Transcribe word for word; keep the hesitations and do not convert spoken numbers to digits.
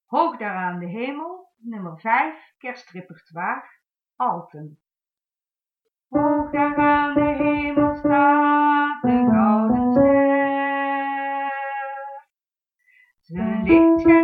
Hoog daar aan de hemel, nummer vijf, kerstrepertoire, Alten. Hoog daar aan de hemel staat een gouden ster. Zijn licht